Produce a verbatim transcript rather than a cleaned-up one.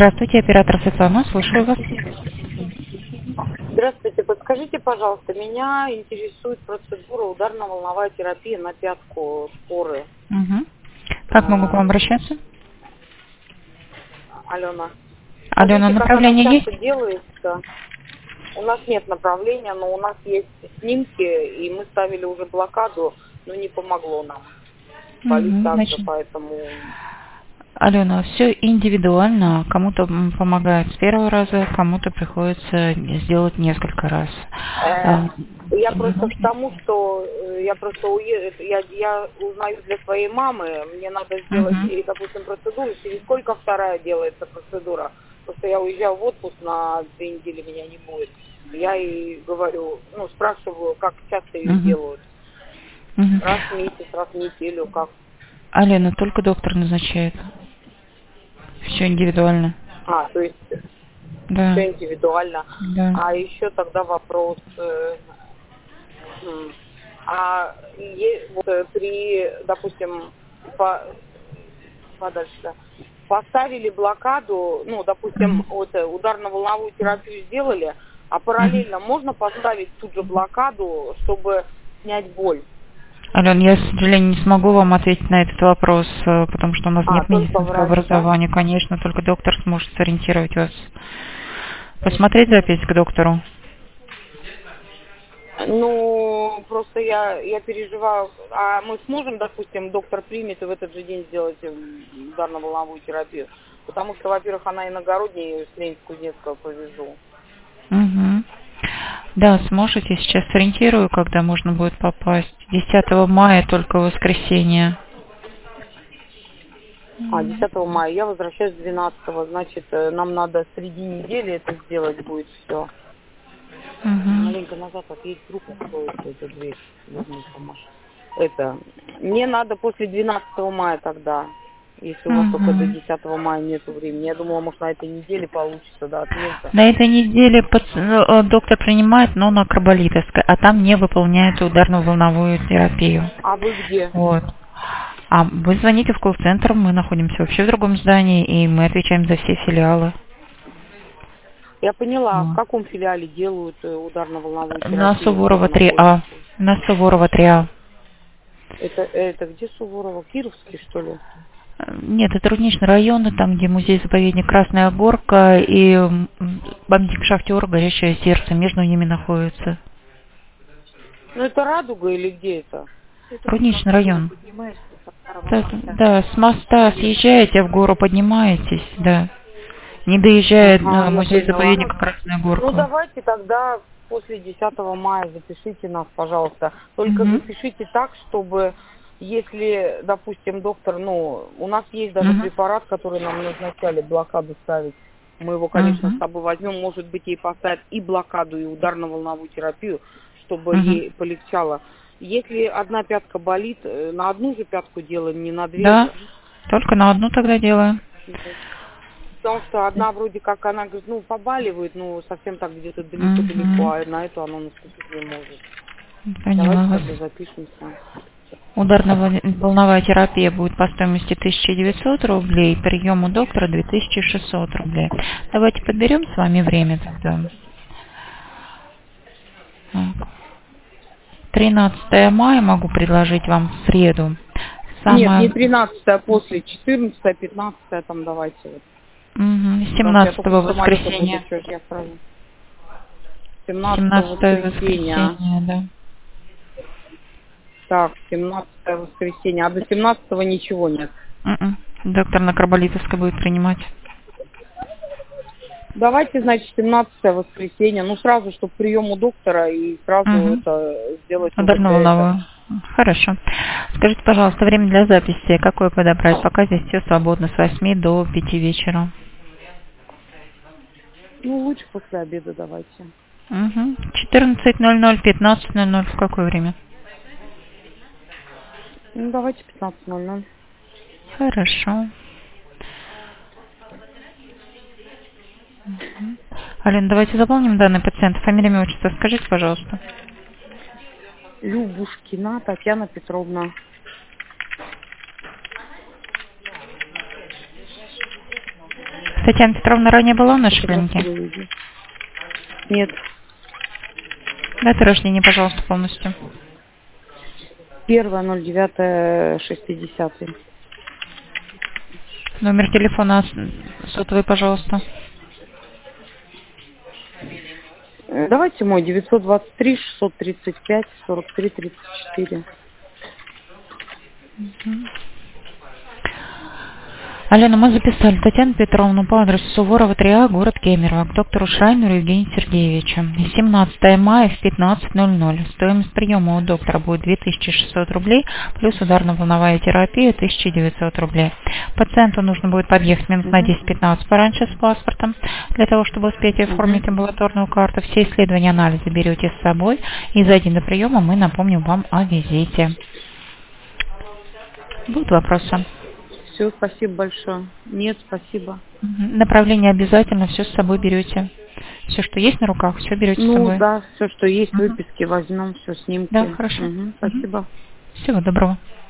Здравствуйте, оператор Светлана, слушаю вас. Здравствуйте, подскажите, пожалуйста, меня интересует процедура ударно-волновая терапия на пятку шпоры. Угу. Как могу к А, вам обращаться? Алена, Алена, скажите, как она направление есть? часто делается? У нас нет направления, но у нас есть снимки, и мы ставили уже блокаду, но не помогло нам. Болит Угу. также, Значит, поэтому... Алена, все индивидуально. Кому-то м, помогает с первого раза, кому-то приходится сделать несколько раз. Э, А, Я просто к можно? тому, что э, я просто уеду, я, я узнаю для своей мамы, мне надо сделать, Угу. и, допустим, процедуру, через сколько вторая делается процедура. Просто я уезжаю в отпуск на две недели, меня не будет. Я ей говорю, ну, спрашиваю, как часто ее Угу. делают. Угу. Раз в месяц, раз в неделю, как. Алена, только доктор назначает. Все индивидуально. А, то есть Да. все индивидуально. Да. А еще тогда вопрос, э, м, а е- вот, э, при, допустим, по, подальше, да, поставили блокаду, ну, допустим, Мгм. вот э, ударно-волновую терапию сделали, а Мгм. параллельно можно поставить тут же блокаду, чтобы снять боль? Ален, я, к сожалению, не смогу вам ответить на этот вопрос, э, потому что у нас А, нет только медицинского врач, да? образования. Конечно, только доктор сможет сориентировать вас. Посмотреть запись к доктору? Ну, просто я, я переживаю, а мы сможем, допустим, доктор примет и в этот же день сделать м, ударно-волновую терапию? Потому что, во-первых, она иногородняя, я ее с Ленинск-Кузнецкого повезу. Угу. Да, сможете. Сейчас сориентирую, когда можно будет попасть. десятого мая, только в воскресенье. А, десятого мая. Я возвращаюсь двенадцатого, значит, э, нам надо среди недели это сделать будет все. Угу. Маленько назад отъедь, вдруг откроется эта дверь. Возьми, помашь. Это, мне надо после двенадцатого мая тогда, если у вас только до Угу. десятого мая нету времени. Я думала, может, на этой неделе получится, да, отметка. На этой неделе паци- э, доктор принимает, но на карболитовской, а там не выполняет ударно-волновую терапию. А вы где? Вот. А вы звоните в колл-центр, мы находимся вообще в другом здании, и мы отвечаем за все филиалы. Я поняла, в Вот. каком филиале делают э, ударно-волновую На терапию, где Суворова вы три А. находитесь? На Суворова три А. Это, это где Суворова? Кировский, что ли? Э, Нет, это Рудничный район, и там, где музей-заповедник Красная Горка и м, памятник шахтера Горящее сердце, между ними находится. Ну, это Радуга или где это? Рудничный район. Да, да, с моста съезжаете, в гору поднимаетесь, да. Не доезжая Ага, на я поняла. музей-заповедник Красная Ну, Горка. давайте тогда после десятого мая запишите нас, пожалуйста. Только Угу. запишите так, чтобы, если, допустим, доктор, ну, у нас есть даже Угу. препарат, который нам назначали, блокаду ставить. Мы его, конечно, с Угу. собой возьмем. Может быть, ей поставят и блокаду, и ударно-волновую терапию, чтобы Угу. ей полегчало. Если одна пятка болит, э, на одну же пятку делаем, не на две Да, же. только на одну тогда делаем. Потому что одна вроде как, она говорит, ну, побаливает, ну, совсем так где-то далеко-далеко, Угу. а на эту она наступить не может. Поняла Давайте вас. тогда запишемся. Ударно-волновая терапия будет по стоимости тысяча девятьсот рублей, прием у доктора две тысячи шестьсот рублей. Давайте подберем с вами время тогда. Так. тринадцатое мая могу предложить вам в среду. Нет, не Самое... тринадцатое, а после четырнадцатое, пятнадцатое, там давайте вот. Угу. Потому что я только семнадцатое с самолета буду, воскресенье. что я сразу. семнадцатое семнадцатое воскресенье. воскресенье, да. Так, семнадцатое воскресенье. А до семнадцатого ничего нет. М-м. Доктор на Карболитовской будет принимать. Давайте, значит, семнадцатое воскресенье. Ну, сразу, чтобы прием у доктора и сразу Угу. это сделать УЗД это. Ударно-волновую. Хорошо. Скажите, пожалуйста, время для записи какое подобрать? Пока здесь все свободно с восьми до пяти вечера. Ну, лучше после обеда давайте. Угу. четырнадцать ноль ноль, пятнадцать ноль ноль. В какое время? Ну, давайте пятнадцать ноль ноль. Хорошо. Алена, давайте заполним данные пациента. Фамилия, имя, отчество. Скажите, пожалуйста. Любушкина Татьяна Петровна. Татьяна Петровна ранее была в нашей клинике? Нет. Дата рождения, пожалуйста, полностью. Первое ноль девятое шестидесятый. Номер телефона сотовый, пожалуйста. Давайте мой девятьсот двадцать три шестьсот тридцать пять сорок три тридцать четыре. Алена, мы записали Татьяну Петровну по адресу Суворова, три А, город Кемерово, к доктору Шрайнеру Евгению Сергеевичу. семнадцатое мая в пятнадцать ноль ноль. Стоимость приема у доктора будет две тысячи шестьсот рублей, плюс ударно-волновая терапия тысяча девятьсот рублей. Пациенту нужно будет подъехать минут на десять-пятнадцать пораньше с паспортом, для того, чтобы успеть оформить амбулаторную карту. Все исследования, анализы берете с собой, и за день до приема мы напомним вам о визите. Будут вопросы? Все, спасибо большое. Нет, спасибо. Направление обязательно все с собой берете. Все, что есть на руках, все берете ну, с собой. Ну да, все, что есть, выписки возьмем, все, снимки. Да, хорошо. Угу, спасибо. Всего доброго.